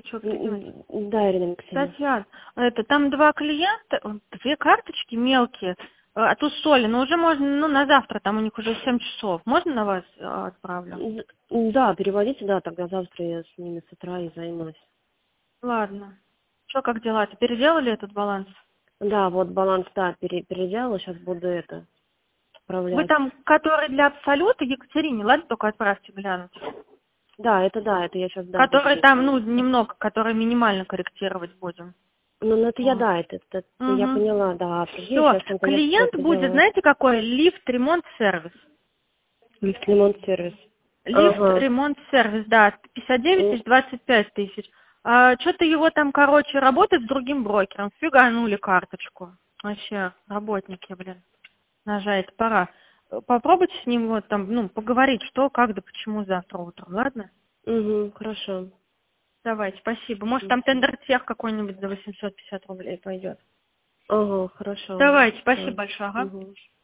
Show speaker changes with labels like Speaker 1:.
Speaker 1: Что, где девать?
Speaker 2: Да, Ирина Алексеевна.
Speaker 1: Татьяна, там 2 клиента, 2 карточки мелкие, от Усоли, но уже можно, на завтра, там у них уже 7 часов. Можно на вас отправлю?
Speaker 2: Да, переводите, да, тогда завтра я с ними с утра и займусь.
Speaker 1: Ладно. Что, как дела? Ты переделали этот баланс?
Speaker 2: Да, вот баланс, да, переделала, сейчас буду
Speaker 1: Вы
Speaker 2: отправлять.
Speaker 1: там, который для Абсолюта, Екатерине, ладно, только отправьте глянуть.
Speaker 2: Да, это я сейчас, да, буду.
Speaker 1: Который там, немного, который минимально корректировать будем.
Speaker 2: Это я, да, это я
Speaker 1: Угу.
Speaker 2: поняла, да.
Speaker 1: Все,
Speaker 2: Сейчас только я
Speaker 1: клиент
Speaker 2: просто
Speaker 1: будет,
Speaker 2: делаю
Speaker 1: знаете, какой? Лифт, ремонт, сервис.
Speaker 2: ремонт сервис.
Speaker 1: Лифт,
Speaker 2: Ага.
Speaker 1: ремонт, сервис, да, 59 тысяч, 25 тысяч. Что-то его там, работает с другим брокером. Фиганули карточку. Вообще, работники, блин. Нажать, пора. Попробуйте с ним поговорить, что, как, да почему завтра утром, ладно?
Speaker 2: Угу, хорошо.
Speaker 1: Давайте, спасибо. Может, там тендер тех какой-нибудь за 850 рублей пойдет.
Speaker 2: Ага, хорошо.
Speaker 1: Давайте, спасибо
Speaker 2: Всё.
Speaker 1: большое, ага.
Speaker 2: Угу.